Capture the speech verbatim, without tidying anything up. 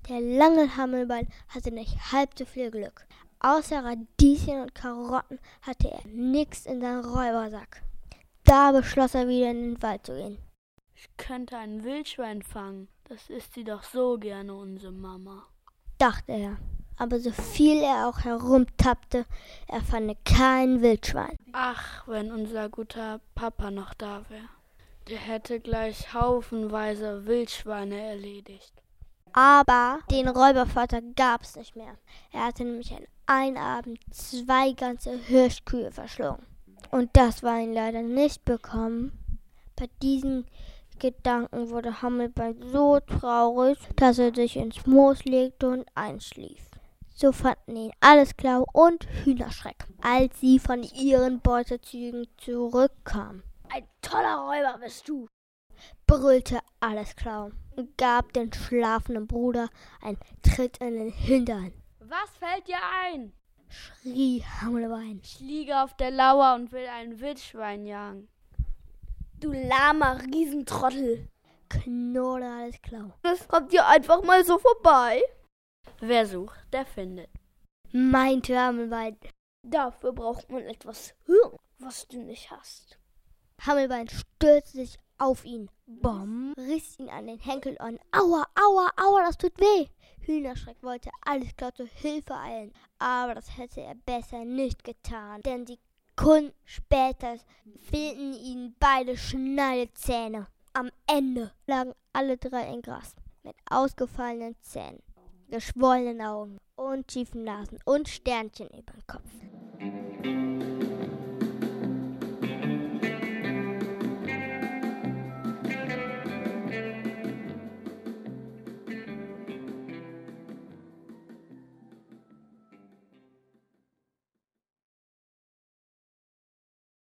Der lange Hammelbein hatte nicht halb so viel Glück. Außer Radieschen und Karotten hatte er nichts in seinem Räubersack. Da beschloss er wieder in den Wald zu gehen. Ich könnte ein Wildschwein fangen. Das isst sie doch so gerne, unsere Mama, dachte er. Aber so viel er auch herumtappte, er fand kein Wildschwein. Ach, wenn unser guter Papa noch da wäre. Der hätte gleich haufenweise Wildschweine erledigt. Aber den Räubervater gab's nicht mehr. Er hatte nämlich an einem Abend zwei ganze Hirschkühe verschlungen. Und das war ihm leider nicht bekommen. Bei diesen Gedanken wurde Hammelbein so traurig, dass er sich ins Moos legte und einschlief. So fanden ihn Allesklau und Hühnerschreck, als sie von ihren Beutezügen zurückkamen. Ein toller Räuber bist du, brüllte Allesklau und gab dem schlafenden Bruder einen Tritt in den Hintern. Was fällt dir ein? Schrie Hammelbein. Ich liege auf der Lauer und will ein Wildschwein jagen. Du lahmer Riesentrottel, knurrte Allesklau. Das kommt dir einfach mal so vorbei. Wer sucht, der findet, meinte Hammelbein. Dafür braucht man etwas Hirn, was du nicht hast. Hammelbein stürzte sich auf ihn. Bom, riss ihn an den Henkel an. Aua, aua, aua, das tut weh. Hühnerschreck wollte Allesklau zur Hilfe eilen, aber das hätte er besser nicht getan, denn die Sekunden später fehlten ihnen beide Schneidezähne. Am Ende lagen alle drei im Gras mit ausgefallenen Zähnen, geschwollenen Augen und tiefen Nasen und Sternchen über dem Kopf.